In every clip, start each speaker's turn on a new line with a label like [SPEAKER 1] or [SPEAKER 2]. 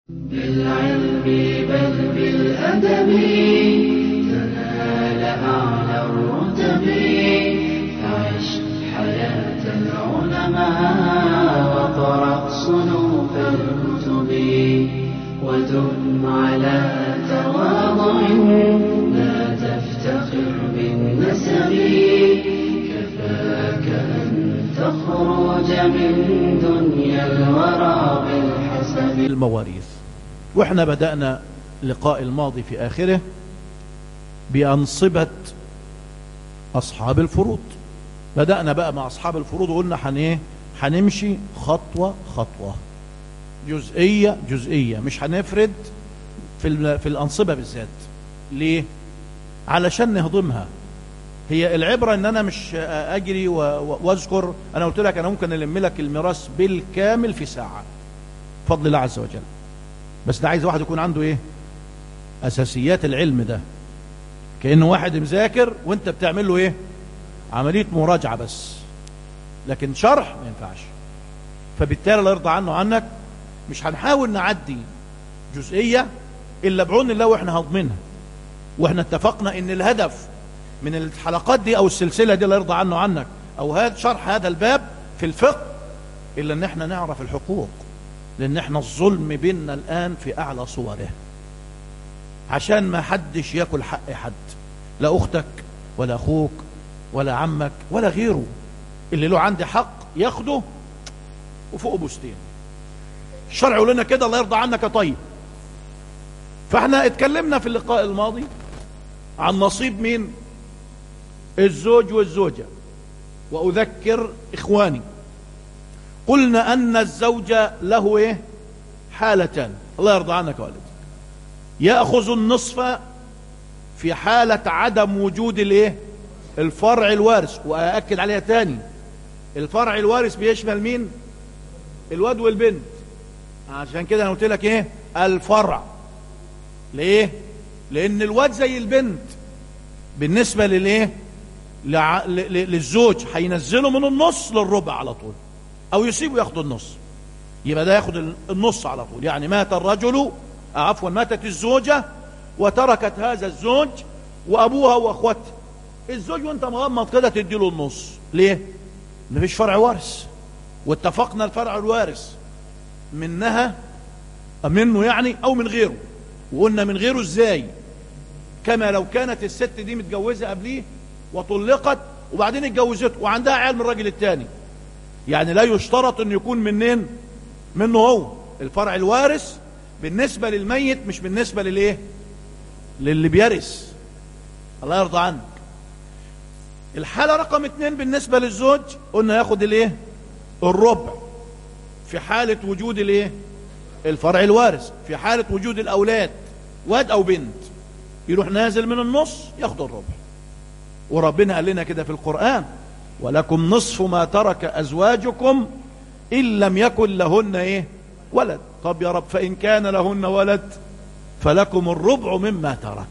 [SPEAKER 1] بالعلم بل بالأدب تنال أعلى الرتب. فعش حياة العلماء وقرأ صنوف الكتب ودم على تواضع لا تفتخر بالنسب. كفاك أن تخرج من دنيا الورى بالحسب.
[SPEAKER 2] المواريث، واحنا بدأنا اللقاء الماضي في آخره بأنصبة أصحاب الفروض. بدأنا بقى مع أصحاب الفروض وقلنا هنمشي خطوة خطوة، جزئية جزئية، مش هنفرد في الأنصبة بالذات. ليه؟ علشان نهضمها. هي العبرة ان انا مش اجري واذكر. انا قلت لك انا ممكن الم لك الميراث بالكامل في ساعة بفضل الله عز وجل، بس ده عايز واحد يكون عنده اساسيات العلم ده. كأنه واحد مذاكر وانت بتعمل له عملية مراجعة بس، لكن شرح ما ينفعش. فبالتالي الله يرضى عنه عنك مش هنحاول نعدي جزئية الا بعون الله واحنا هضمنها. واحنا اتفقنا ان الهدف من الحلقات دي او السلسلة دي الله يرضى عنه عنك او هذا شرح هذا الباب في الفقه الا ان احنا نعرف الحقوق، لان احنا الظلم بيننا الان في اعلى صوره، عشان ما حدش ياكل حق حد، لا اختك ولا اخوك ولا عمك ولا غيره. اللي له عندي حق ياخده وفوق بوستين. الشرع يقول لنا كده الله يرضى عنك يا طيب. فاحنا اتكلمنا في اللقاء الماضي عن نصيب مين؟ الزوج والزوجة. وأذكر إخواني قلنا أن الزوج له حالتان، الله يرضى عنك والدي. يأخذ النصف في حالة عدم وجود الفرع الوارث. وأأكد عليها تاني، الفرع الوارث بيشمل مين؟ الواد والبنت. عشان كده أنا قلت لك الفرع. ليه؟ لأن الواد زي البنت بالنسبة للزوج هينزله من النص للربع على طول، او يسيبه ياخد النص. يبقى ده ياخد النص على طول. يعني مات الرجل، ماتت الزوجة وتركت هذا الزوج وابوها واخوته. الزوج وانت مغمض كده تديله النص. ليه؟ مفيش فرع وارث. واتفقنا الفرع الوارث منه او من غيره. وقلنا من غيره ازاي؟ كما لو كانت الست دي متجوزة قبليه وطلقت وبعدين اتجوزته وعندها عيال من الراجل التاني. يعني لا يشترط ان يكون منه هو. الفرع الوارث بالنسبة للميت مش بالنسبة للي بيرث. الله يرضى عنك. الحالة رقم 2 بالنسبة للزوج قلنا ياخد الربع في حالة وجود الفرع الوارث. في حالة وجود الاولاد واد او بنت يروح نازل من النص ياخد الربع. وربنا قال لنا كده في القرآن: ولكم نصف ما ترك أزواجكم إن لم يكن لهن ولد. طب يا رب فإن كان لهن ولد فلكم الربع مما ترك.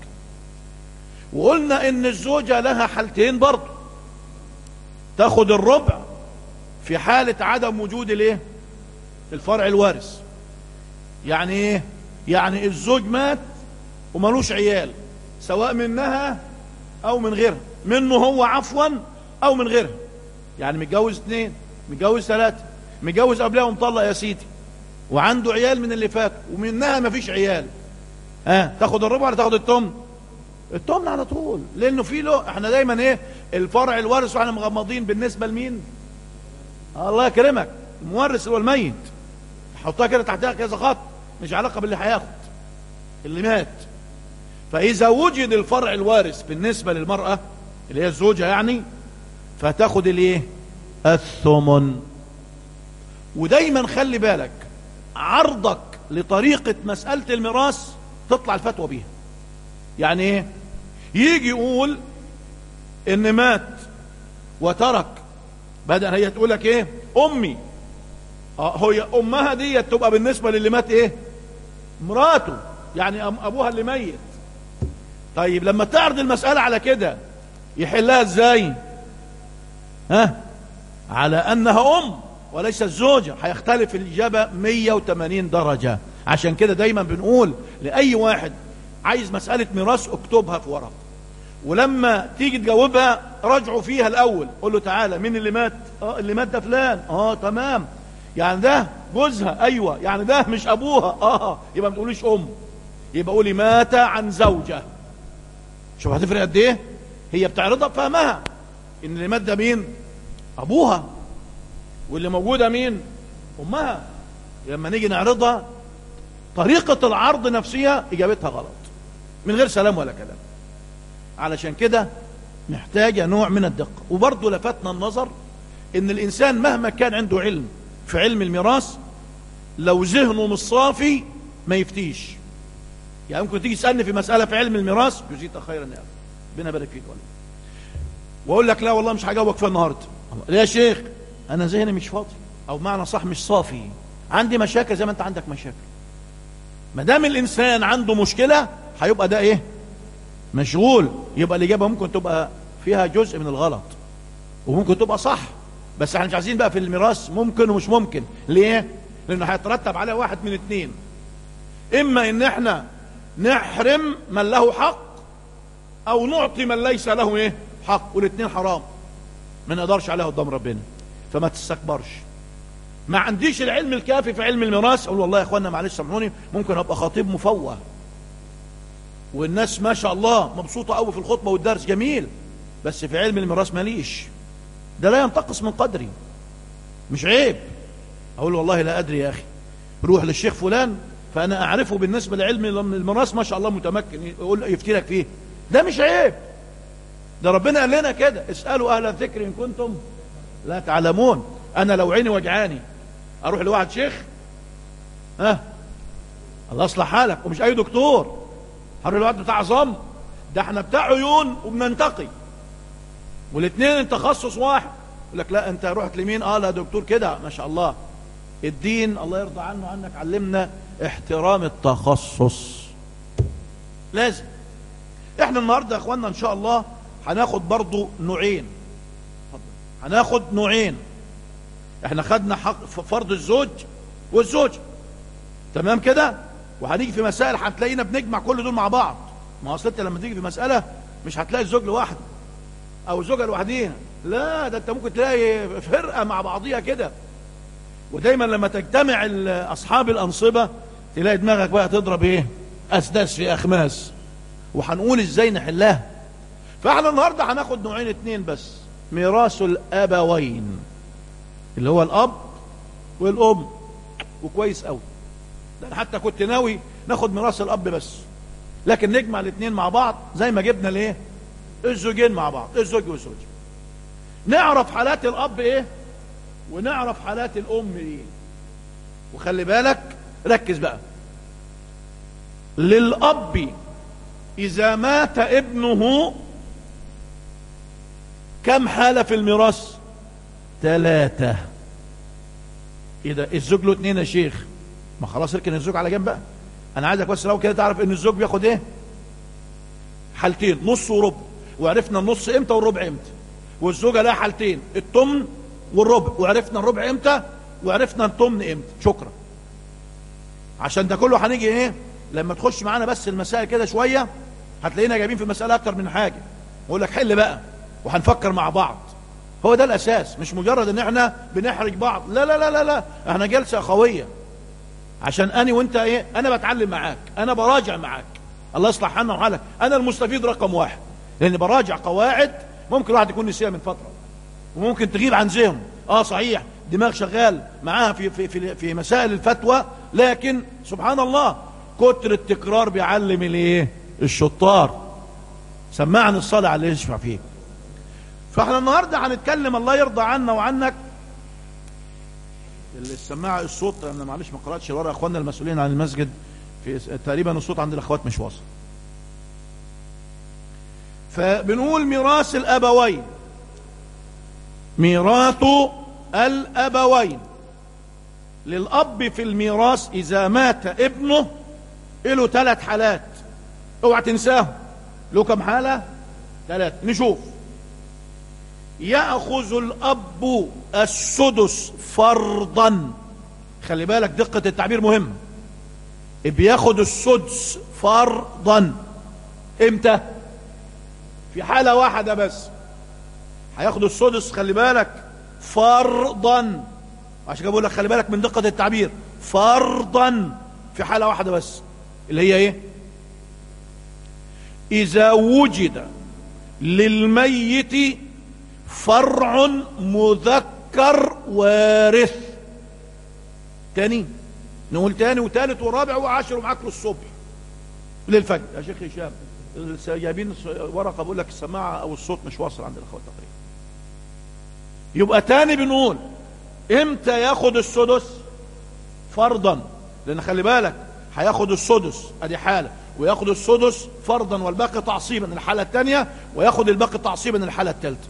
[SPEAKER 2] وقلنا إن الزوجة لها حالتين برضه، تاخد الربع في حالة عدم وجود الفرع الوارث. يعني يعني الزوج مات ومالوش عيال، سواء منها او من غيرها، منه هو او من غيرها. يعني متجوز 2، متجوز 3، متجوز قبلها ومطلق يا سيدي، وعنده عيال من اللي فات ومنها مفيش عيال. تاخد الربع ولا تاخد التمن؟ التمن على طول. لانه احنا دايما الفرع الوارث واحنا مغمضين بالنسبة لمين؟ الله يكرمك، المورث هو الميت. حطها كده تحتها كذا خط، مش علاقة باللي هياخد اللي مات. فإذا وجد الفرع الوارث بالنسبة للمرأة اللي هي الزوجة فتاخد الثمن. ودايما خلي بالك عرضك لطريقة مسألة الميراث تطلع الفتوى بيها. يعني يجي يقول ان مات وترك، بدأ هي تقول لك امي. هي امها دي تبقى بالنسبة للي مات مراته، يعني ابوها اللي ميت. طيب لما تعرض المسألة على كده يحلها ازاي؟ على انها وليس الزوجة. هيختلف الإجابة 180 درجة. عشان كده دايما بنقول لأي واحد عايز مسألة ميراث اكتبها في ورق، ولما تيجي تجاوبها راجعوا فيها الأول، قول له تعالى مين اللي مات؟ اللي مات ده فلان. تمام، يعني ده جوزها؟ ايوه. يعني ده مش ابوها؟ يبقى ما تقوليش يبقى قولي مات عن زوجة. شوف هتفرق قد ايه. هي بتعرضها بفهمها ان اللي مات ده مين؟ ابوها، واللي موجوده مين؟ امها. لما نيجي نعرضها طريقة العرض نفسها اجابتها غلط من غير سلام ولا كلام. علشان كده محتاجة نوع من الدقة. وبرضه لفتنا النظر ان الانسان مهما كان عنده علم في علم الميراث، لو ذهنه مش صافي ما يفتيش. يعني ممكن تيجي تسألني في مسألة في علم الميراث، جزيت خيرا يا أخي ربنا يبارك فيك، واقول لك لا والله مش هجاوبك فيها النهارده. ليه يا شيخ؟ انا ذهني مش فاضي، او بمعنى صح مش صافي، عندي مشاكل زي ما انت عندك مشاكل. ما دام الانسان عنده مشكله هيبقى ده ايه؟ مشغول. يبقى الاجابه ممكن تبقى فيها جزء من الغلط وممكن تبقى صح، بس احنا مش عايزين بقى في الميراث ممكن ومش ممكن. ليه؟ لانه هيترتب عليه واحد من اتنين: اما ان احنا نحرم من له حق، او نعطي من ليس له ايه؟ حق، والاتنين حرام ما نقدرش عليها قدام ربنا. فما تستكبرش. ما عنديش العلم الكافي في علم الميراث، اقول والله يا اخوانا معلش سامحوني، ممكن ابقى خطيب مفوه والناس ما شاء الله مبسوطه قوي في الخطبه والدرس جميل، بس في علم الميراث ماليش. ده لا ينتقص من قدري، مش عيب. اقول والله لا ادري يا اخي، روح للشيخ فلان فانا اعرفه بالنسبه لعلم الميراث ما شاء الله متمكن، يقول يفتي لك فيه. ده مش عيب، ده ربنا قال لنا كده: اسالوا اهل الذكر ان كنتم لا تعلمون. انا لو عيني وجعاني اروح لواحد شيخ؟ الله يصلح حالك. ومش اي دكتور، هروح لواحد بتاع عظام؟ ده احنا بتاع عيون وبننتقي، والاثنين تخصص واحد. يقول لك لا انت رحت لمين؟ لا دكتور كده ما شاء الله. الدين الله يرضى عنه عنك علمنا احترام التخصص، لازم. احنا النهارده يا اخوانا ان شاء الله هناخد برضو نوعين. هناخد نوعين. احنا خدنا حق فرض الزوج والزوجة، تمام كده؟ وهنيجي في مسائل هتلاقينا بنجمع كل دول مع بعض. ما اصل انت لما تيجي في مسألة مش هتلاقي الزوج لوحده او الزوجة لوحديها، لا ده انت ممكن تلاقي فرقة مع بعضيها كده. ودايما لما تجتمع اصحاب الانصبة تلاقي دماغك بقى تضرب ايه؟ اسداس في اخماس. وهنقول ازاي نحلها. فاحنا النهارده هناخد نوعين اتنين بس: ميراث الابوين اللي هو الاب والام. وكويس قوي، ده انا حتى كنت ناوي ناخد ميراث الاب بس، لكن نجمع الاثنين مع بعض زي ما جبنا الايه؟ الزوجين مع بعض، الزوج والزوجه. نعرف حالات الاب ايه ونعرف حالات الام ايه. وخلي بالك ركز بقى: للاب اذا مات ابنه كم حالة في الميراث؟ 3. اذا الزوج له 2 يا شيخ، ما خلاص اركن الزوج على جنب بقى. انا عايزك بس لو كده تعرف ان الزوج بياخد ايه؟ حالتين: نص وربع. وعرفنا النص امتى والربع امتى. والزوجه لها حالتين: التمن والربع. وعرفنا الربع امتى وعرفنا التمن امتى. شكرا. عشان ده كله هنيجي ايه لما تخش معانا بس المسائل كده شويه هتلاقينا جايبين في المساله اكتر من حاجه. بقول لك حل بقى وهنفكر مع بعض. هو ده الاساس، مش مجرد ان احنا بنحرج بعض. لا لا لا لا لا، احنا جلسه اخويه عشان اني وانت ايه، انا بتعلم معاك، انا براجع معاك. الله يصلح حالنا وحالك. انا المستفيد رقم 1 لان براجع قواعد ممكن الواحد يكون نسيها من فتره وممكن تغيب عن ذهنه. صحيح دماغ شغال معاها في مسائل الفتوى، لكن سبحان الله كتر التكرار بيعلم الايه؟ الشطار. سمعني الصلاة على اللي يشفع فيه. فاحنا النهارده هنتكلم الله يرضى عنا وعنك. اللي السماعه الصوت انا معلش ما قراتش ورا اخواننا المسؤولين عن المسجد، في تقريبا الصوت عند الاخوات مش واصل. فبنقول ميراث الابوين. ميراث الابوين للاب في الميراث اذا مات ابنه له 3 حالات، اوعى تنساهم. له كم حالة؟ 3. نشوف. يأخذ الأب السدس فرضا. خلي بالك دقة التعبير مهمة. بياخد السدس فرضا. امتى؟ في حالة واحدة بس هياخد السدس، خلي بالك، فرضا. عشان كده بقول لك خلي بالك من دقة التعبير، فرضا في حالة واحدة بس، اللي هي ايه؟ إذا وجد للميت فرع مذكر وارث. تاني نقول تاني وتالت ورابع وعاشر ومعاك للصبح للفجر. يا شيخ هشام جايبين ورقة بقول لك السماعة او الصوت مش واصل عند الاخوات تقريبا. يبقى تاني بنقول امتى ياخد السدس؟ فرضا، لان خلي بالك هياخد السدس ادي حالة، وياخد السدس فرضا والباقي تعصيبا الحالة الثانية، وياخد الباقي تعصيبا الحالة الثالثة.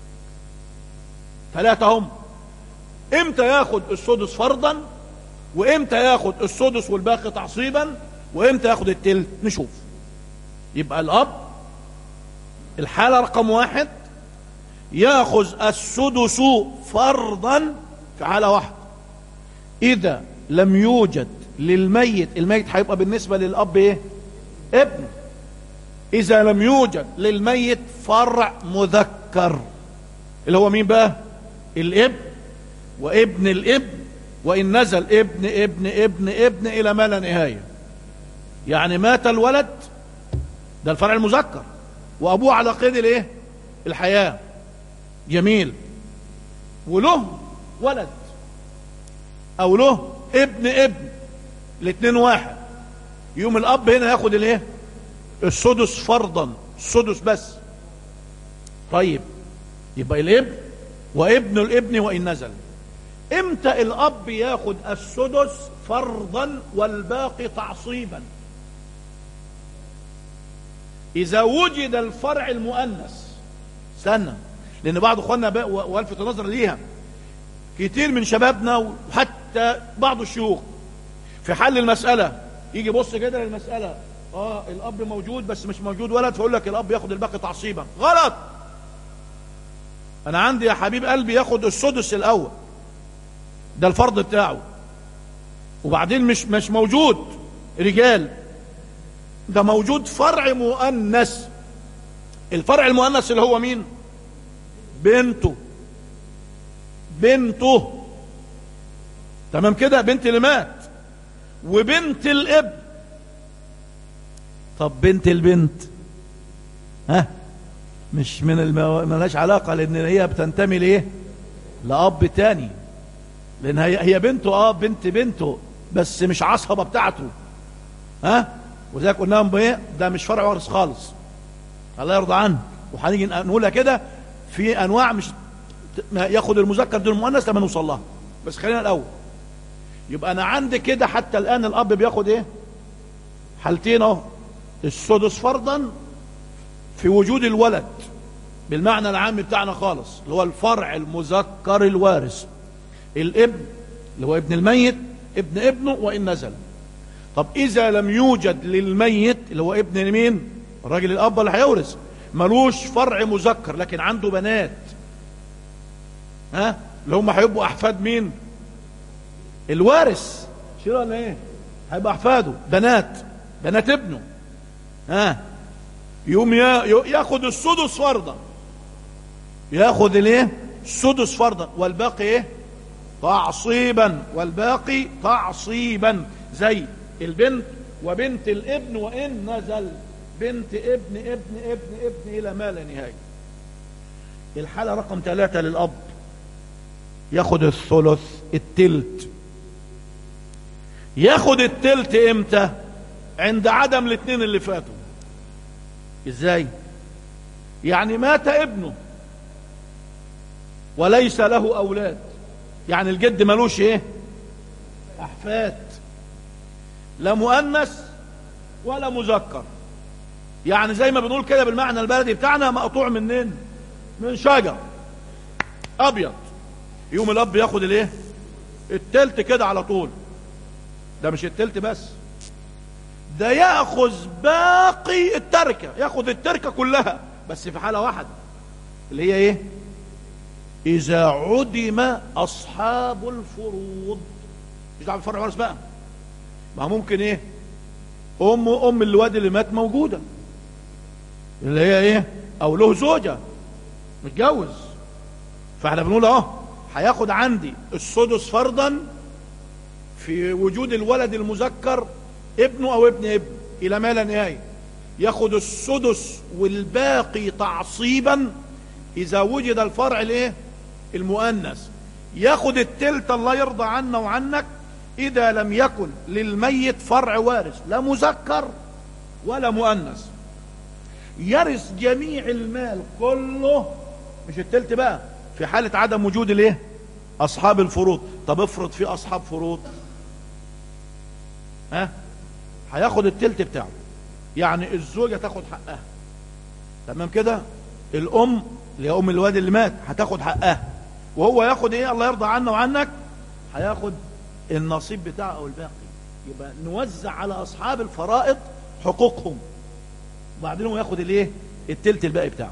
[SPEAKER 2] ثلاثة هم. امتى ياخد السدس فرضا، وامتى ياخد السدس والباقي تعصيبا، وامتى ياخد التلت؟ نشوف. يبقى الاب الحالة رقم 1 ياخذ السدس فرضا في حالة واحدة، اذا لم يوجد للميت، الميت هيبقى بالنسبة للاب ايه؟ ابن. اذا لم يوجد للميت فرع مذكر، اللي هو مين بقى؟ الابن وابن الابن، وان نزل ابن ابن ابن ابن الى ما لا نهاية. يعني مات الولد، ده الفرع المذكر، وابوه على قيد الايه؟ الحياة. جميل. وله ولد او له ابن ابن، الاثنين واحد، يوم الاب هنا ياخد الايه؟ السدس فرضا، السدس بس. طيب يبقى الابن وابن الابن وان نزل. امتى الاب ياخد السدس فرضا والباقي تعصيبا؟ اذا وجد الفرع المؤنث. استنى، لان بعض اخواننا والفت النظر ليها، كتير من شبابنا وحتى بعض الشيوخ في حل المسألة يجي بص كده للمسألة، الاب موجود بس مش موجود ولد، فيقول لك الاب ياخد الباقي تعصيبا. غلط. انا عندي يا حبيب قلبي ياخد السدس الاول، ده الفرض بتاعه، وبعدين مش موجود رجال، ده موجود فرع مؤنث. الفرع المؤنث اللي هو مين؟ بنته. بنته، تمام كده، بنت اللي مات، وبنت الابن. طب بنت البنت مش من ملهاش علاقة، لان هي بتنتمي ليه؟ لأب تاني، لان هي بنته، بنت بنته، بس مش عصبة بتاعته. وذلك قلنا لهم ايه؟ ده مش فرع وارث خالص، الله يرضى عنه. وهنيجي نقولها كده في انواع مش ياخد المذكر دون المؤنث لما نوصل لها، بس خلينا الاول. يبقى انا عندي كده حتى الان الاب بياخد ايه؟ حالتين اهو. السدس فرضا في وجود الولد بالمعنى العام بتاعنا خالص، اللي هو الفرع المذكر الوارث، الابن اللي هو ابن الميت، ابن ابنه وان نزل. طب اذا لم يوجد للميت اللي هو ابن مين؟ الراجل الاب اللي هيورث، ملوش فرع مذكر لكن عنده بنات، اللي هم هيبقوا احفاد مين؟ الوارث. شيلوا ولا ايه؟ هيبقى احفاده بنات ابنه. يوم ياخد السدس فرضا، ياخد الايه؟ السدس فرضا والباقي ايه؟ تعصيبا، والباقي تعصيبا، زي البنت وبنت الابن وان نزل، بنت ابن ابن ابن ابن الى ما لا نهايه. الحالة رقم 3 للاب ياخد الثلث، التلت. ياخد التلت امتى؟ عند عدم الاثنين اللي فاتوا. ازاي؟ يعني مات ابنه وليس له اولاد، يعني الجد ملوش ايه؟ احفاد، لا مؤنث ولا مذكر، يعني زي ما بنقول كده بالمعنى البلدي بتاعنا مقطوع منين؟ من شجر ابيض. يوم الاب ياخد الايه؟ التلت كده على طول. ده مش التلت بس، ده ياخذ باقي التركه، ياخذ التركه كلها، بس في حاله واحده اللي هي ايه؟ اذا عدم اصحاب الفروض. مش دعوه بالفرع وارث بقى، ما ممكن ايه؟ ام الواد اللي مات موجودة، اللي هي ايه، او له زوجة متجوز، فاحنا بنقول اهو هياخد عندي السدس فرضا في وجود الولد المذكر ابنه او ابن ابنه الى ما لا نهاية، ياخد السدس والباقي تعصيبا اذا وجد الفرع الايه المؤنث، ياخد التلت الله يرضى عنا وعنك اذا لم يكن للميت فرع وارث لا مذكر ولا مؤنث، يرث جميع المال كله، مش التلت بقى في حالة عدم وجود الايه اصحاب الفروض. طب افرض في اصحاب فروض، هياخد التلت بتاعه، يعني الزوجة تاخد حقها، تمام كده، الام اللي هي ام الواد اللي مات هتاخد حقها، وهو ياخد ايه الله يرضى عنا وعنك، هياخد النصيب بتاعه او الباقي. يبقى نوزع على اصحاب الفرائض حقوقهم، وبعدين هو ياخد الايه التلت الباقي بتاعه.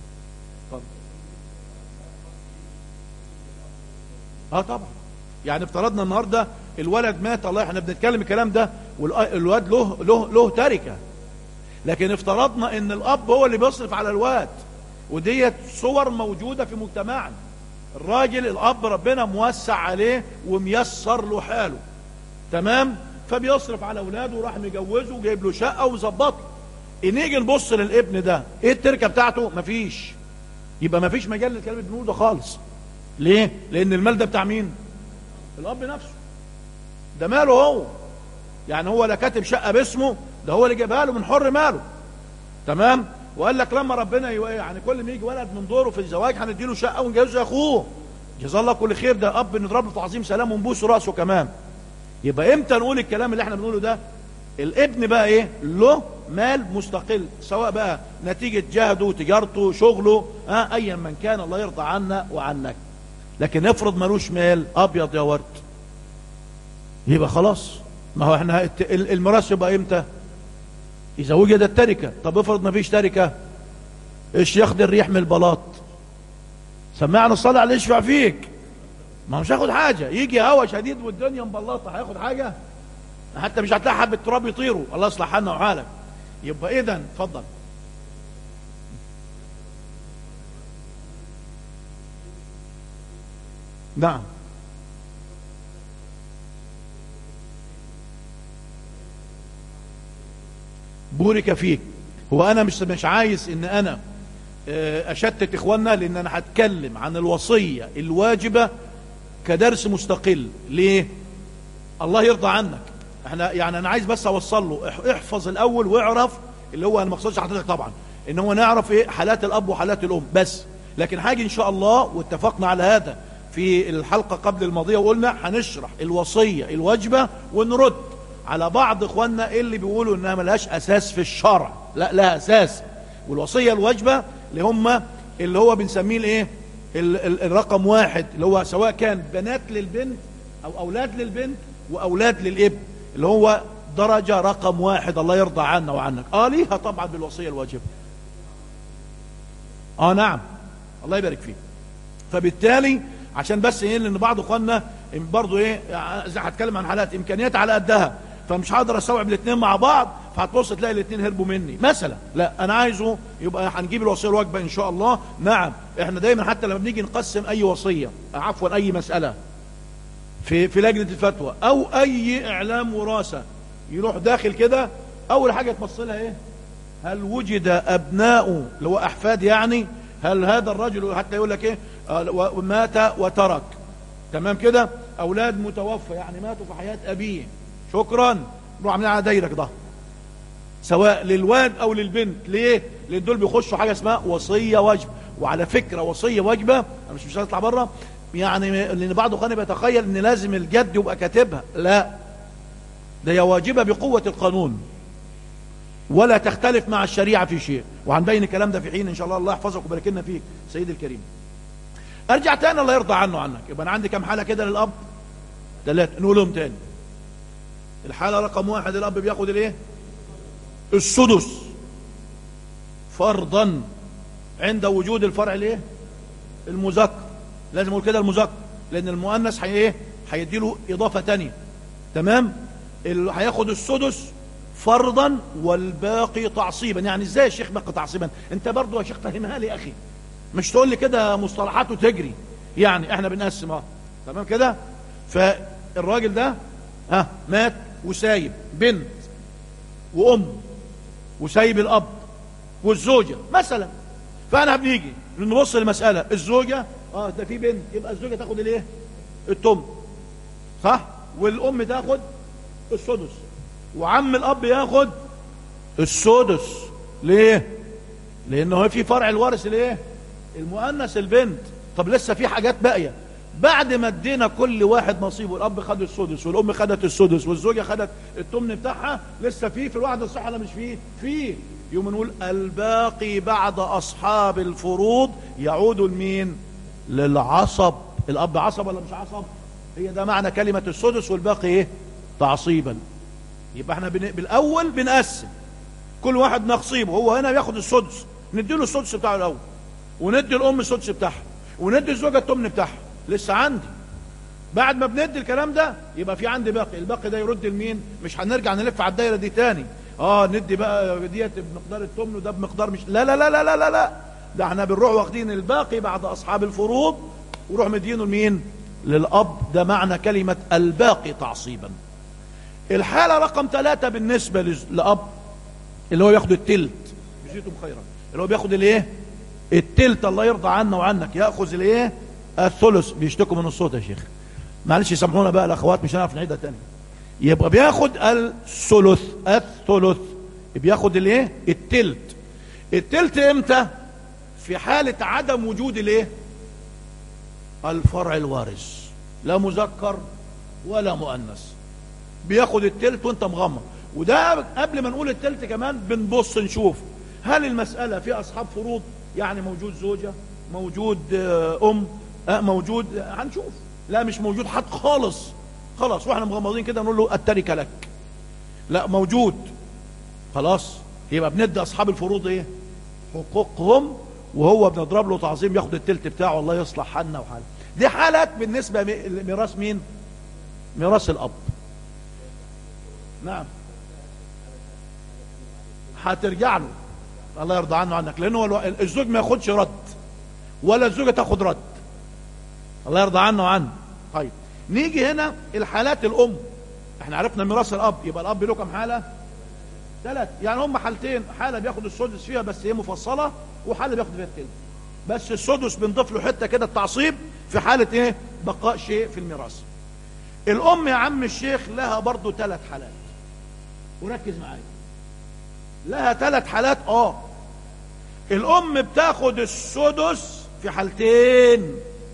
[SPEAKER 2] طبعا، يعني افترضنا النهارده الولد مات، الله احنا بنتكلم الكلام ده والواد له تركه، لكن افترضنا ان الاب هو اللي بيصرف على الواد، وديت صور موجوده في مجتمعنا، الراجل الاب ربنا موسع عليه وميسر له حاله، تمام، فبيصرف على اولاده وراح مجوزه وجايب له شقه وظبطه. نيجي نبص للابن ده ايه التركه بتاعته؟ مفيش. يبقى مفيش مجال للكلام اللي بنقوله ده خالص. ليه؟ لان المال ده بتاع مين؟ الاب نفسه، ده ماله هو، يعني هو لا كاتب شقه باسمه، ده هو اللي جابها له من حر ماله، تمام. وقال لك لما ربنا يعني كل ما يجي ولد من دوره في الزواج هنديله شقه ونجوزه اخوه، جزاه الله كل خير، ده اب نضرب له تعظيم سلام ونبوس راسه كمان. يبقى امتى نقول الكلام اللي احنا بنقوله ده؟ الابن بقى ايه له مال مستقل، سواء بقى نتيجه جهده تجارته شغله ايا من كان، الله يرضى عنا وعنك. لكن افرض ملوش مال، ابيض يا ورد، يبقى خلاص، ما هو احنا الميراث يبقى امتى؟ اذا وجدت تركه. طب افرض ما فيش تركه، ايش ياخد الريح من البلاط؟ سمعنا الصلاه على يشفع فيك، ما هو مش هياخد حاجه، يجي هوا شديد والدنيا مبلطه هياخد حاجه؟ حتى مش هتلاقي حبه تراب يطيروا، الله يصلح حالنا وحالك. يبقى اذا اتفضل. نعم، بورك فيك. هو انا مش عايز ان انا اشتت اخواننا، لان انا هتكلم عن الوصية الواجبة كدرس مستقل. ليه؟ الله يرضى عنك، احنا يعني انا عايز بس اوصل له احفظ الاول واعرف، اللي هو انا ما اقصدش حضرتك طبعا ان هو نعرف ايه حالات الاب وحالات الام بس، لكن حاجه ان شاء الله، واتفقنا على هذا في الحلقة قبل الماضية، وقلنا هنشرح الوصية الواجبة ونرد على بعض اخواننا اللي بيقولوا انها ملهاش اساس في الشرع. لا، لها اساس. والوصية الواجبة اللي هو بنسميه الايه الرقم واحد، اللي هو سواء كان بنات للبنت او اولاد للبنت واولاد للابن، اللي هو درجة رقم واحد، الله يرضى عنا وعنك. ليها طبعا بالوصية الواجبة. نعم، الله يبارك فيك. فبالتالي عشان بس ايه، لان بعض اخواننا برضو ايه، هتكلم عن حالات امكانيات على قدها، فمش هقدر استوعب الاثنين مع بعض، فهتبص تلاقي الاثنين هربوا مني مثلا. لا، انا عايزه يبقى هنجيب الوصيه الواجبه ان شاء الله. نعم، احنا دايما حتى لما بنيجي نقسم اي وصيه، عفوا اي مساله في لجنه الفتوى او اي اعلام وراثه، يروح داخل كده اول حاجه تبص لها ايه؟ هل وجد ابناء اللي هو احفاد، يعني هل هذا الرجل، حتى يقول لك ايه مات وترك، تمام كده، اولاد متوفى يعني ماتوا في حياة ابيه، شكرا، نروح عاملين على دايرك ده، سواء للواد او للبنت. ليه؟ لان دول بيخشوا حاجه اسمها وصيه واجبه. وعلى فكره وصيه واجبه، انا مش هطلع بره، يعني لان بعض اخواني بيتخيل ان لازم الجد يبقى كاتبها، لا، ده هي واجبه بقوه القانون، ولا تختلف مع الشريعه في شيء، وهنبين الكلام ده في حين ان شاء الله. الله يحفظك ويبارك لنا فيك سيدي الكريم. ارجع تاني، الله يرضى عنه وعنك. يبقى انا عندي كم حاله كده للاب؟ 3، نقولهم تاني. الحاله رقم 1، الاب بياخد الايه؟ السدس فرضا عند وجود الفرع الايه؟ المذكر. لازم اقول كده المذكر، لان المؤنث هيديله اضافه تانية، تمام. اللي هياخد السدس فرضا والباقي تعصيبا. يعني ازاي يا شيخ باقي تعصيبا؟ انت برضو يا شيخ فهمها لي يا اخي، مش تقول لي كده مصطلحات وتجري. يعني احنا بنقسم تمام كده. فالراجل ده مات وسايب بنت وام وسايب الاب والزوجة مثلا. فانا بنيجي نبص للمسألة، الزوجة ده في بنت، يبقى الزوجة تاخد الايه؟ التمن، صح؟ والام تاخد السدس، وعم الاب ياخد السدس. ليه؟ لانه في فرع الوارث الايه؟ المؤنث البنت. طب لسه في حاجات باقيه. بعد ما ادينا كل واحد نصيبه، الاب خد السدس والام خدت السدس والزوجه خدت التمن بتاعها، لسه في الواحد الصح ولا مش فيه؟ يوم نقول الباقي بعد اصحاب الفروض يعود لمين؟ للعصب. الاب عصب ولا مش عصب؟ هي ده معنى كلمه السدس والباقي ايه؟ تعصيبا. يبقى احنا بالاول بنقسم كل واحد نصيبه. هو هنا بياخد السدس، نديله السدس بتاعه الاول، وندي الام السدس بتاعها، وندي الزوجه التمن بتاعها. لسه عندي بعد ما بندي الكلام ده يبقى في عندي باقي. الباقي ده يرد لمين؟ مش هنرجع نلف على الدايره دي تاني. ندي بقى ديت بمقدار التمن وده بمقدار مش لا لا لا لا لا لا ده احنا بنروح واخدين الباقي بعد اصحاب الفروض وروح مدينه لمين؟ للاب. ده معنى كلمه الباقي تعصيبا. الحاله رقم 3 بالنسبه للاب اللي هو ياخد التلت، جزيتم خيرا، اللي هو بياخد الايه؟ التلت. الله يرضى عنا وعنك. ياخذ الايه؟ الثلث. بيشتكوا من الصوت يا شيخ، معلش يسامحونا بقى الاخوات، مش هنعرف نعيدها تاني. يبقى بياخد الثلث بياخد الايه؟ التلت. التلت امتى؟ في حالة عدم وجود الايه؟ الفرع الوارث، لا مذكر ولا مؤنث. بياخد التلت وانت مغمض. وده قبل ما نقول التلت كمان بنبص نشوف هل المسألة في اصحاب فروض، يعني موجود زوجة، موجود ام، موجود، هنشوف. لا مش موجود حد خالص، خلاص واحنا مغمضين كده نقول له التركة لك. لا موجود، خلاص يبقى بندي اصحاب الفروض ايه؟ حقوقهم، وهو بنضرب له تعظيم ياخد التلت بتاعه. الله يصلح حالنا وحالنا. دي حالات بالنسبة لميراث مين؟ ميراث الاب. نعم هترجع له، الله يرضى عنه عنك، لانه الزوج ما ياخدش رد ولا الزوجة تاخد رد، الله يرضى عنه وعنه. طيب نيجي هنا الحالات الام. احنا عرفنا ميراث الاب، يبقى الاب له كم حالة؟ 3. يعني هم حالتين، حالة بياخد السدس فيها بس هي مفصلة، وحالة بياخد فيها التلت بس. السدس بنضيف له حتة كده التعصيب في حالة ايه؟ بقاء شيء في الميراث. الام يا عم الشيخ لها برضو 3 حالات، وركز معايا، لها 3 حالات. الام بتاخد السدس في حالتين.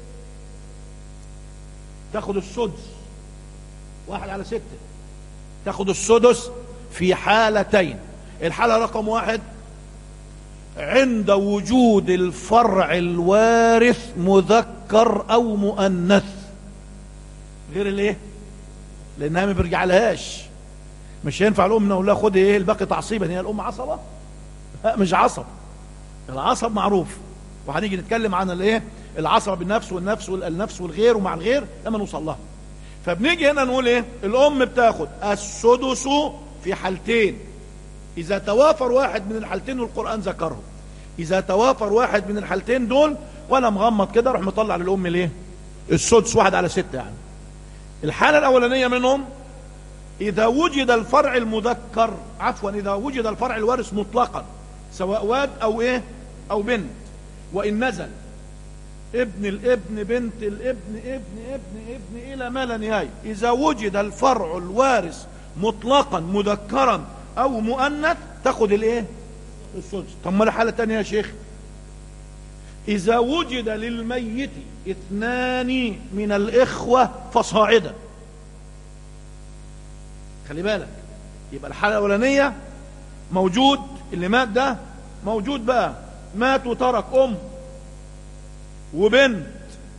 [SPEAKER 2] تاخد السدس 1/6، تاخد السدس في حالتين. الحالة رقم 1 عند وجود الفرع الوارث مذكر او مؤنث، غير الايه؟ لانها ما بيرجع لهاش. مش ينفع الام نقول لها خدي ايه الباقي تعصيبا، هي الام عصبة؟ لا مش عصب. العصب معروف، وهنيجي نتكلم عن الايه؟ العصب بالنفس والنفس والنفس والغير ومع الغير لما نوصل لها. فبنيجي هنا نقول ايه؟ الام بتاخد السدس في حالتين، اذا توافر واحد من الحالتين والقرآن ذكرهم. اذا توافر واحد من الحالتين دول وانا مغمض كده اروح مطلع للام الايه؟ السدس 1/6 يعني. الحالة الاولانية منهم اذا وجد الفرع المذكر، اذا وجد الفرع الوارث مطلقا، سواء واد او ايه؟ او بنت. وان نزل ابن الابن، بنت الابن، ابن الى ما لا نهاية، اذا وجد الفرع الوارث مطلقا مذكرا او مؤنث تاخد الايه؟ السدس. طب ما الحالة الثانية يا شيخ؟ اذا وجد للميت 2 من الاخوة فصاعدا. خلي بالك، يبقى الحالة الاولانية موجود اللي مات ده، موجود بقى مات وترك ام وبنت،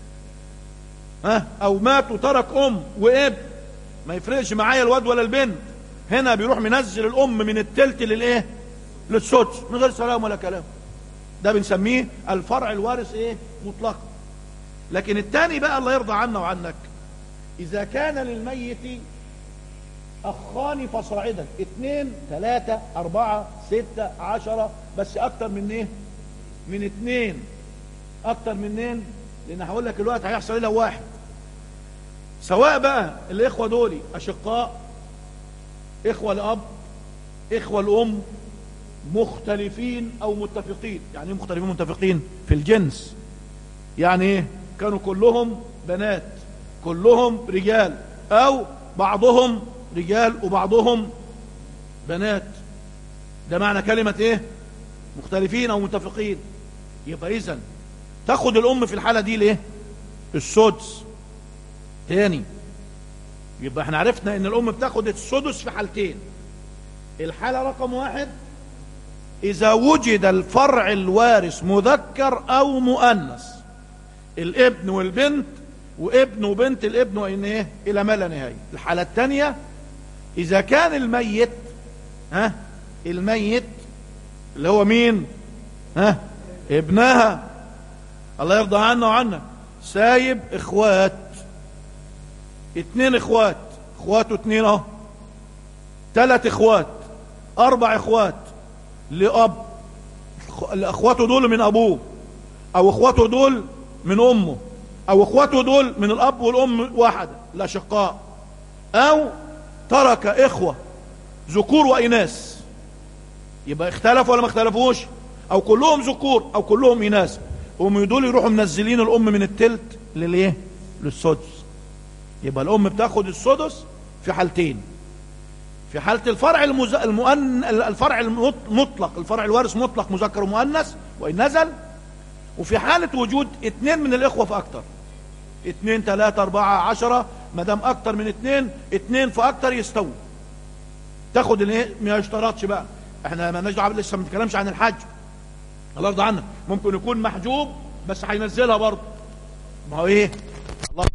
[SPEAKER 2] او مات وترك ام وابن، ما يفرقش معايا الواد ولا البنت. هنا بيروح منزل الام من التلت للايه؟ للسدس من غير سلام ولا كلام. ده بنسميه الفرع الوارث ايه؟ مطلق. لكن الثاني بقى الله يرضى عنا وعنك، اذا كان للميت اخان فصاعدا، 2 3 4 6 10، بس اكتر من ايه؟ من 2. اكتر من 2، لان هقول لك الوقت هيحصل ايه لو واحد. سواء بقى الاخوه دول اشقاء، اخوه لاب، اخوه لام، مختلفين او متفقين. يعني ايه مختلفين متفقين؟ في الجنس. يعني ايه؟ كانوا كلهم بنات، كلهم رجال، او بعضهم رجال وبعضهم بنات. ده معنى كلمة ايه؟ مختلفين او متفقين. يبقى اذن تاخد الام في الحالة دي ليه؟ السدس. تاني، يبقى احنا عرفنا ان الام بتاخد السدس في حالتين. الحالة رقم 1 اذا وجد الفرع الوارث مذكر او مؤنث، الابن والبنت، وابن وبنت الابن، وان ايه؟ الى ما لا نهايه. الحالة الثانية اذا كان الميت، الميت اللي هو مين؟ ابنها، الله يرضى عنه وعنك، سايب اخوات، 2 اخوات، اخواته 2 اهو، 3 اخوات، 4 اخوات لأب، اخواته دول من ابوه، او اخواته دول من امه، او اخواته دول من الاب والام واحدة الاشقاء، او ترك اخوة ذكور واناث. يبقى اختلفوا ولا ما اختلفوش؟ او كلهم ذكور او كلهم اناث، هم دول يروحوا منزلين الام من التلت للايه؟ للسدس. يبقى الام بتاخد السدس في حالتين: في حالة الفرع الفرع المطلق، الفرع الوارث مطلق مذكر ومؤنث وان نزل، وفي حالة وجود 2 من الاخوة فاكتر، 2 3 4 10، ما دام اكتر من 2 فاكتر يستوي. تاخد الايه؟ ما يشترطش بقى، احنا ما لناش دعوه، لسه ما بنتكلمش عن الحج، الله يرضى عنك. ممكن يكون محجوب بس هينزلها برضه، ما هو ايه؟ الله.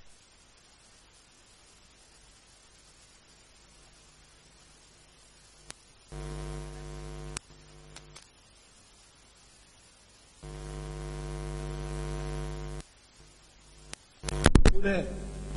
[SPEAKER 2] فلان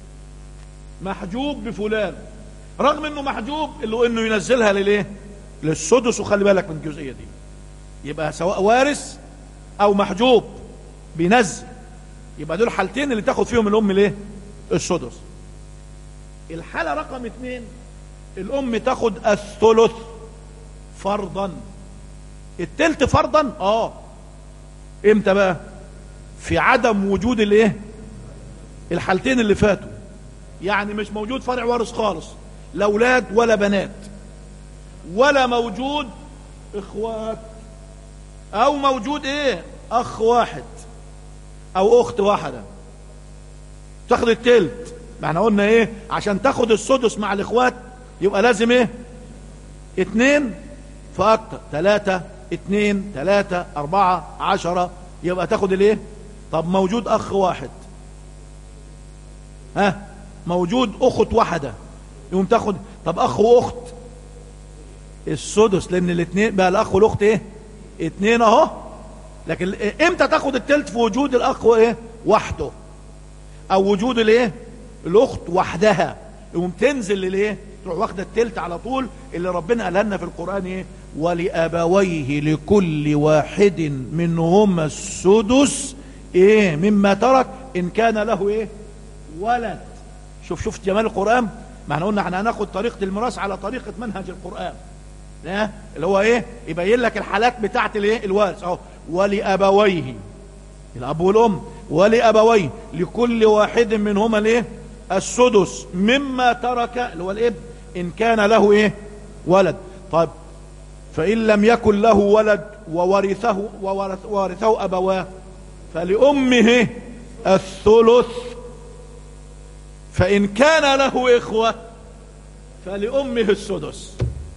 [SPEAKER 2] محجوب بفلان، رغم انه محجوب اللي هو انه ينزلها لليه؟ للسدس. وخلي بالك من الجزئيه دي، يبقى سواء وارث او محجوب بينزل، يبقى دول حالتين اللي تاخد فيهم الام ليه؟ السدس. الحاله رقم 2 الام تاخد الثلث فرضا، التلت فرضا. امتى بقى؟ في عدم وجود الايه؟ الحالتين اللي فاتوا. يعني مش موجود فرع وارث خالص، لا اولاد ولا بنات، ولا موجود اخوات، او موجود ايه؟ اخ واحد او اخت واحدة، تاخد التلت. ما احنا قلنا ايه؟ عشان تاخد السدس مع الاخوات يبقى لازم ايه؟ 2 فاكتر، 3 2 3 4 10، يبقى تاخد الايه؟ طب موجود اخ واحد، موجود اخت واحدة، يقوم تاخد. طب اخ واخت السدس، لان الاثنين بقى الاخ والاخت ايه؟ 2 اهو. لكن امتى تاخد التلت؟ في وجود الاخ ايه؟ وحده، او وجود الايه؟ الاخت وحدها، يقوم تنزل للايه؟ تروح واخده التلت على طول، اللي ربنا قال لنا في القرآن ايه؟ ولأبويه لكل واحد منهما السدس ايه؟ مما ترك ان كان له ايه؟ ولد. شوف جمال القرآن. ما احنا قلنا احنا هناخد طريقة الميراث على طريقة منهج القرآن، اللي هو ايه؟ يبين لك الحالات بتاعت الايه؟ الوارث اهو. ولأبويه، الاب والام، ولأبويه لكل واحد منهما الايه؟ السدس مما ترك، اللي هو الابن، ان كان له ايه؟ ولد. طيب فإن لم يكن له ولد وورثه أبواه فلأمه الثلث، فإن كان له إخوة فلأمه السدس.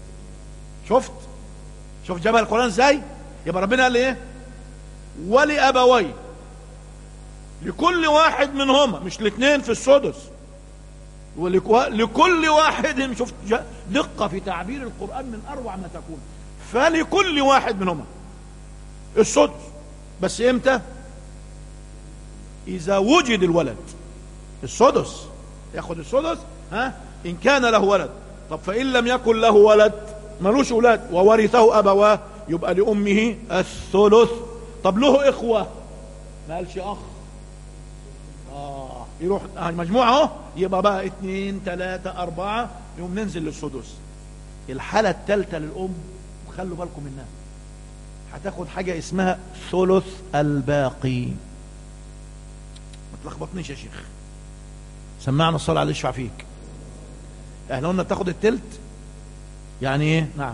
[SPEAKER 2] شوف جمال القرآن ازاي؟ يبقى ربنا قال ايه؟ ولأبويه لكل واحد منهما، مش الاثنين في السدس، لكل واحد. شوف دقة في تعبير القرآن من أروع ما تكون. فلكل واحد منهما السدس، بس امتى؟ إذا وجد الولد. السدس ياخد السدس إن كان له ولد. طب فإن لم يكن له ولد، ملوش أولاد، وورثه أبواه، يبقى لأمه الثلث. طب له إخوة، ما قالش أخ، يروح مجموعة اهو، يبقى بقى 2 3 4، يقوم ننزل للسدس. الحالة الثالثة للأم، وخلوا بالكم منها، هتاخد حاجة اسمها ثلث الباقي. ما تلخبطنيش يا شيخ، سمعنا الصلاة عليه يشفع فيك. احنا قلنا بتاخد التلت، يعني ايه؟ نعم.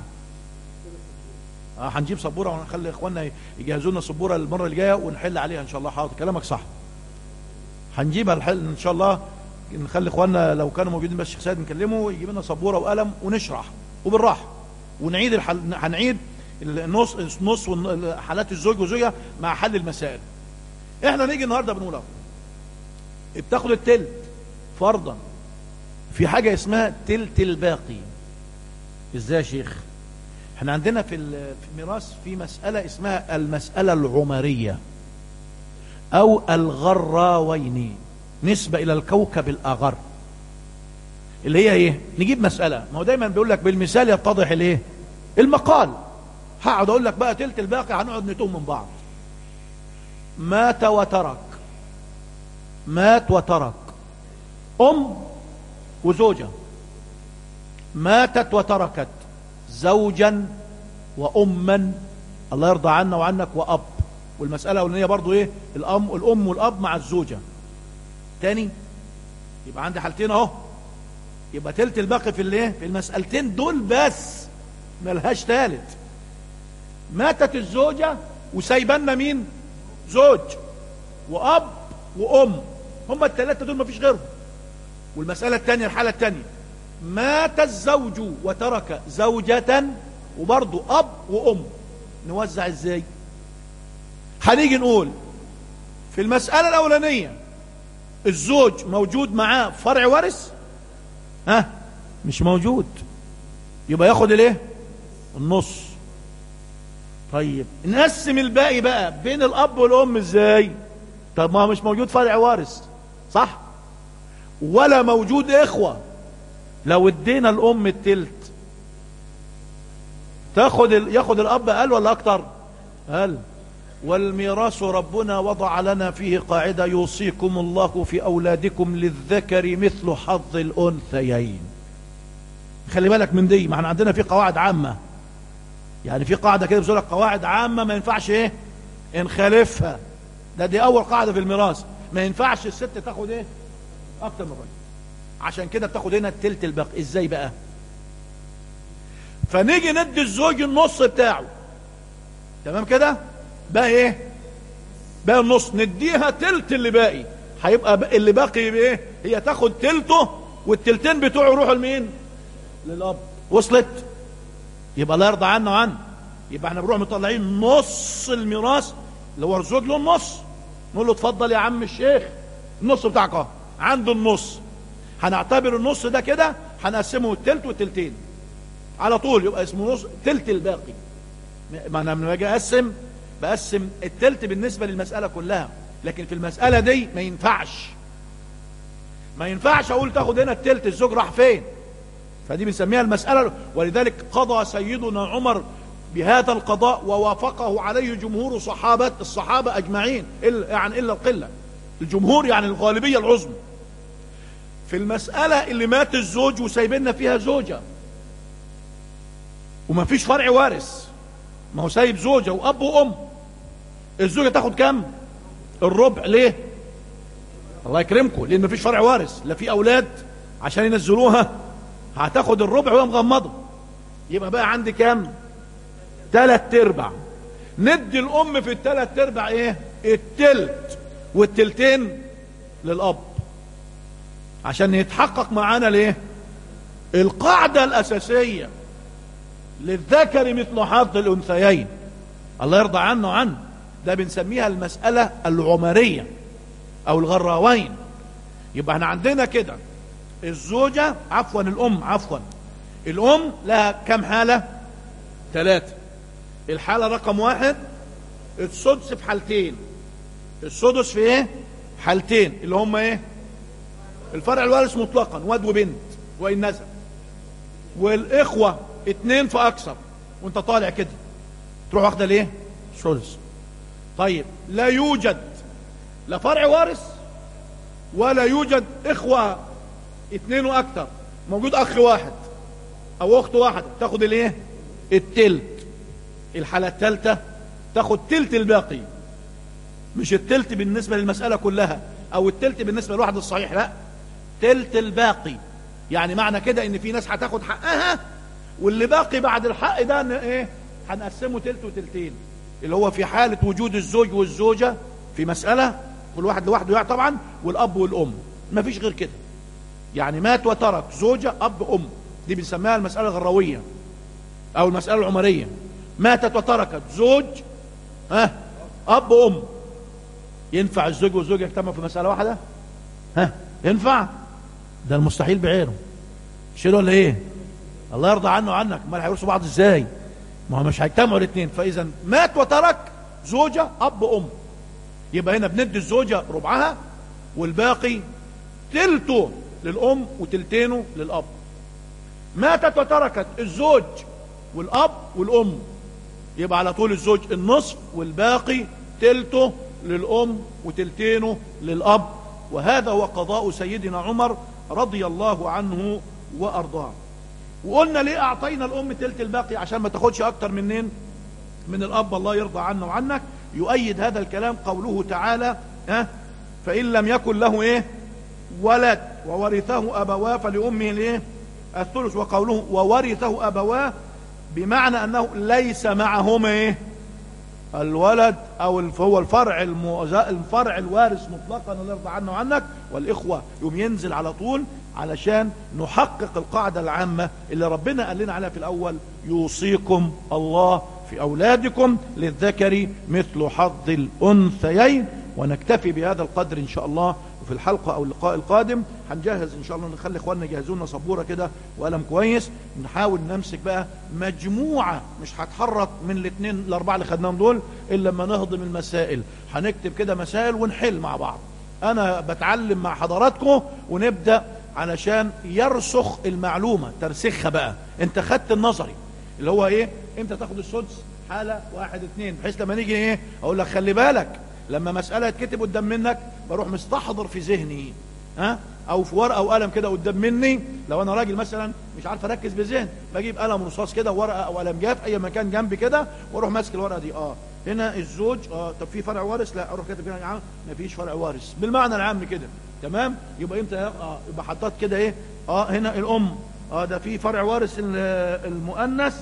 [SPEAKER 2] هنجيب سبورة ونخلي اخواننا يجهزوا لنا سبورة المرة اللي جاية ونحل عليها ان شاء الله. حاضر، كلامك صح، هنجيبها الحل ان شاء الله. نخلي اخواننا لو كانوا موجودين بس الشيخ سيد نكلمه يجيب لنا سبورة وقلم ونشرح وبالراحة، ونعيد هنعيد النص حالات الزوج وزوجها مع حل المسائل. احنا نيجي النهارده بنقول بتاخد التلت فرضا في حاجة اسمها تلت الباقي. ازاي يا شيخ؟ احنا عندنا في الميراث في مسألة اسمها المسألة العمرية او الغراوين، نسبة الى الكوكب الاغر، اللي هي ايه؟ نجيب مسألة، ما هو دايما بيقول لك بالمثال يتضح الايه؟ المقال. هقعد اقول لك بقى تلت الباقي، هنقعد نتوه من بعض. مات وترك ام وزوجة، ماتت وتركت زوجا وأما، الله يرضى عنا وعنك، وأب. والمسألة الأولانية برضو ايه؟ الأم والأب مع الزوجة. تاني يبقى عندي حالتين اهو، يبقى تلت الباقي في الايه؟ في المسألتين دول بس، ملهاش تالت. ماتت الزوجة وسايبنا مين؟ زوج وأب وأم، هما الثلاثة دول مفيش غيرهم. والمسألة الثانية، الحالة الثانية، مات الزوج وترك زوجة وبرضه أب وأم، نوزع ازاي؟ هنيجي نقول في المسألة الأولانية الزوج موجود معاه فرع وارث؟ مش موجود، يبقى ياخد الايه؟ النص. طيب نقسم الباقي بقى بين الأب والأم ازاي؟ طب ما مش موجود فرع وارث، صح؟ ولا موجود إخوة. لو ادينا الأم التلت ياخد الأب أقل ولا أكتر؟ أقل. والميراث ربنا وضع لنا فيه قاعدة: يوصيكم الله في أولادكم للذكر مثل حظ الأنثيين. خلي بالك من دي، ما احنا عندنا في قواعد عامة، يعني في قاعدة كده بيقول لك قواعد عامة ما ينفعش ايه نخالفها. دي أول قاعدة في الميراث، ما ينفعش الست تاخد ايه أكتر من الراجل. عشان كده بتاخد هنا التلت الباقي. ازاي بقى؟ فنيجي ندي الزوج النص بتاعه، تمام كده؟ بقى ايه؟ بقى النص، نديها تلت اللي باقي، هيبقى اللي باقي ايه؟ هي تاخد تلته، والتلتين بتوعه يروحوا لمين؟ للأب. وصلت؟ يبقى الله يرضى عنا وعنه. يبقى احنا بنروح مطلعين نص الميراث اللي هو الزوج له النص، نقول له اتفضل يا عم الشيخ النص بتاعك اهو، عنده النص. هنعتبر النص ده كده هنقسمه التلت والتلتين على طول، يبقى اسمه نص تلت الباقي. ما انا لما باجي بقسم التلت بالنسبه للمساله كلها، لكن في المساله دي ما ينفعش اقول تاخد هنا التلت الزوج راح فين، فدي بنسميها المساله. ولذلك قضى سيدنا عمر بهذا القضاء ووافقه عليه جمهور الصحابه اجمعين، الا القله، الجمهور يعني الغالبيه العظمى، في المساله اللي مات الزوج وسايبنا فيها زوجه وما فيش فرع وارث، ما هو سايب زوجه واب وام. الزوجه تاخد كام؟ الربع. ليه؟ الله يكرمكم، لان ما فيش فرع وارث، لا في اولاد عشان ينزلوها، هتاخد الربع وهي مغمضه. يبقى بقى عندي كام؟ 3/4. ندي الام في 3/4 ايه؟ التلت، والتلتين للاب، عشان يتحقق معانا ليه؟ القاعده الاساسيه: للذكر مثل حظ الانثيين. الله يرضى عنه وعنه. ده بنسميها المسألة العمرية او الغراوين. يبقى احنا عندنا كده الام لها كم حالة؟ 3. الحالة رقم 1 السدس في حالتين. السدس في ايه؟ حالتين، اللي هم ايه؟ الفرع الوارث مطلقا، واد وبنت وإن نزل. والإخوة 2 فأكثر وانت طالع كده تروح واخده ليه؟ سدس. طيب لا يوجد لا فرع وارث ولا يوجد إخوة 2 وأكثر، موجود أخ واحد أو أخت واحدة، تاخد الايه؟ التلت. الحالة الثالثة تاخد تلت الباقي، مش التلت بالنسبة للمسألة كلها أو التلت بالنسبة للواحد الصحيح، لا، تلت الباقي. يعني معنى كده ان في ناس هتاخد حقها واللي باقي بعد الحق ده ايه؟ هنقسمه تلت وتلتين، اللي هو في حالة وجود الزوج والزوجة في مسألة كل واحد لوحده يعني طبعا، والأب والأم، مفيش غير كده. يعني مات وترك زوجة أب أم، دي بنسميها المسألة الغروية أو المسألة العمرية. ماتت وتركت زوج أب أم، ينفع الزوج والزوجة يجتمعوا في مسألة واحدة؟ ينفع؟ ده المستحيل بعينه، شيله ولا ايه؟ الله يرضى عنه وعنك، امال هيورثوا بعض ازاي؟ ما هو مش هيجتمعوا الاثنين. فاذا مات وترك زوجة اب ام، يبقى هنا بندي الزوجة ربعها والباقي تلته للام وتلتينه للاب. ماتت وتركت الزوج والاب والام، يبقى على طول الزوج النصف والباقي تلته للام وتلتينه للاب. وهذا هو قضاء سيدنا عمر رضي الله عنه وارضاه. وقلنا ليه اعطينا الام تلت الباقي؟ عشان ما تاخدش اكتر منين؟ من الاب، الله يرضى عنه وعنك. يؤيد هذا الكلام قوله تعالى فان لم يكن له ايه؟ ولد وورثه ابواه فلامه الايه؟ الثلث. وقوله وورثه ابواه بمعنى انه ليس معهما ايه؟ الولد او هو الفرع الوارث مطلقا، الله يرضى عنه وعنك. والاخوه يوم ينزل على طول علشان نحقق القاعده العامه اللي ربنا قال لنا عليها في الاول: يوصيكم الله في اولادكم للذكر مثل حظ الانثيين. ونكتفي بهذا القدر ان شاء الله. وفي الحلقه او اللقاء القادم هنجهز ان شاء الله، نخلي اخواننا يجهزوا لنا سبوره كده وقلم كويس، نحاول نمسك بقى مجموعه، مش هتحرك من الاثنين الاربعه اللي خدناهم دول الا لما نهضم المسائل. هنكتب كده مسائل ونحل مع بعض، انا بتعلم مع حضراتكم ونبدا علشان يرسخ المعلومه، ترسخها بقى. انت خدت النظري اللي هو ايه؟ امتى تاخد السدس؟ حاله 1 2، بحيث لما نيجي ايه اقول لك خلي بالك لما مسألة تكتب قدام منك بروح مستحضر في ذهني او في ورقة وقلم كده قدام مني. لو انا راجل مثلا مش عارف اركز بذهن، بجيب قلم رصاص كده ورقة او قلم جاف اي مكان جنبي كده، واروح ماسك الورقة دي. هنا الزوج طب في فرع وارث؟ لا، اروح كاتب هنا مفيش فرع وارث بالمعنى العام كده، تمام. يبقى امتى يبقى حطيت كده ايه؟ هنا الام ده في فرع وارث المؤنث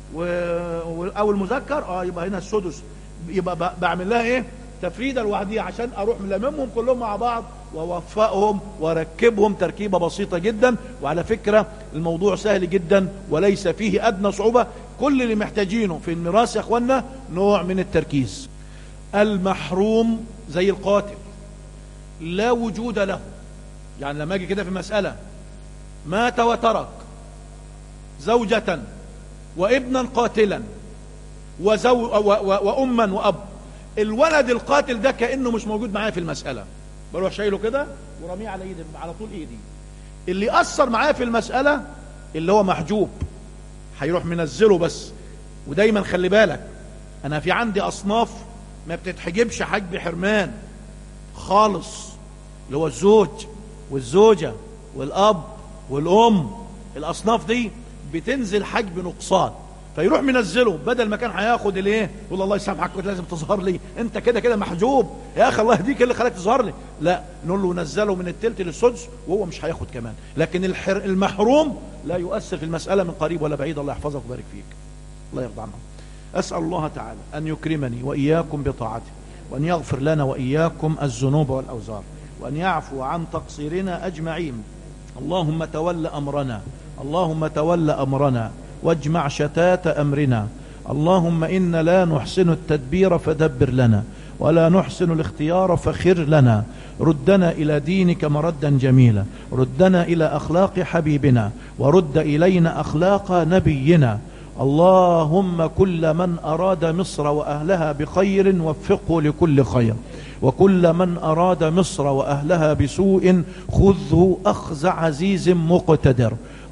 [SPEAKER 2] او المذكر، يبقى هنا السدس. يبقى بعمل لها ايه؟ تفريدة لوحديها عشان اروح ملممهم كلهم مع بعض واوفقهم واركبهم تركيبة بسيطة جدا. وعلى فكرة الموضوع سهل جدا وليس فيه ادنى صعوبة. كل اللي محتاجينه في الميراث يا اخوانا نوع من التركيز. المحروم زي القاتل لا وجود له. يعني لما اجي كده في مسألة مات وترك زوجة وابنا قاتلا وأما وأب، الولد القاتل ده كأنه مش موجود معايا في المسألة، بروح شايله كده ورميه على ايدي على طول ايدي. اللي أثر معايا في المسألة اللي هو محجوب هيروح منزله بس. ودايما خلي بالك أنا في عندي أصناف ما بتتحجبش حجب حرمان خالص، اللي هو الزوج والزوجة والأب والأم. الأصناف دي بتنزل حجب نقصان، فيروح منزله بدل ما كان هياخد الايه، يقول الله يسامحك كنت لازم تظهر لي، انت كده كده محجوب يا اخي، الله يهديك اللي خلاك تظهر لي. لا، نقول له نزله من التلت للسدس وهو مش هياخد كمان. لكن المحروم لا يؤثر في المسألة من قريب ولا بعيد. الله يحفظك ويبارك فيك، الله يرضى عنه. أسأل الله تعالى أن يكرمني وإياكم بطاعته، وأن يغفر لنا وإياكم الذنوب والأوزار، وأن يعفو عن تقصيرنا أجمعين. اللهم تول أمرنا، اللهم تول أمرنا واجمع شتات أمرنا. اللهم إنا لا نحسن التدبير فدبر لنا، ولا نحسن الاختيار فخر لنا. ردنا إلى دينك مردا جميلا، ردنا إلى أخلاق حبيبنا، ورد إلينا أخلاق نبينا. اللهم كل من أراد مصر وأهلها بخير وفقه لكل خير، وكل من أراد مصر وأهلها بسوء خذه أخذ عزيز مقتدر.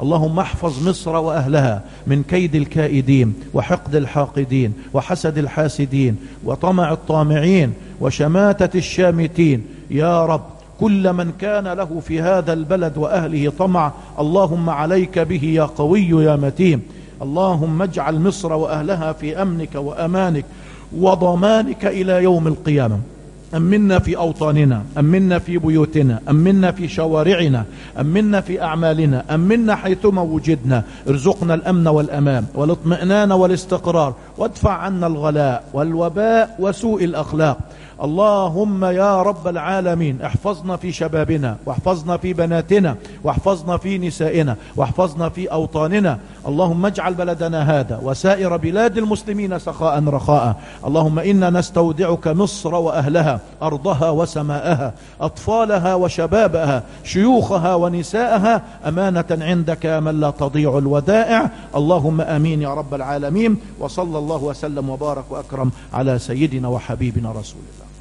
[SPEAKER 2] اللهم احفظ مصر وأهلها من كيد الكائدين وحقد الحاقدين وحسد الحاسدين وطمع الطامعين وشماتة الشامتين يا رب. كل من كان له في هذا البلد وأهله طمع اللهم عليك به يا قوي يا متين. اللهم اجعل مصر وأهلها في أمنك وأمانك وضمانك إلى يوم القيامة. أمنا في أوطاننا، أمنا في بيوتنا، أمنا في شوارعنا، أمنا في أعمالنا، أمنا حيثما وجدنا. ارزقنا الأمن والأمان والاطمئنان والاستقرار، وادفع عنا الغلاء والوباء وسوء الأخلاق. اللهم يا رب العالمين احفظنا في شبابنا، واحفظنا في بناتنا، واحفظنا في نسائنا، واحفظنا في أوطاننا. اللهم اجعل بلدنا هذا وسائر بلاد المسلمين سخاء رخاء. اللهم إنا نستودعك مصر وأهلها، أرضها وسماءها، أطفالها وشبابها، شيوخها ونساءها، أمانة عندك من لا تضيع الودائع. اللهم آمين يا رب العالمين. وصلى الله وسلم وبارك وأكرم على سيدنا وحبيبنا رسول الله.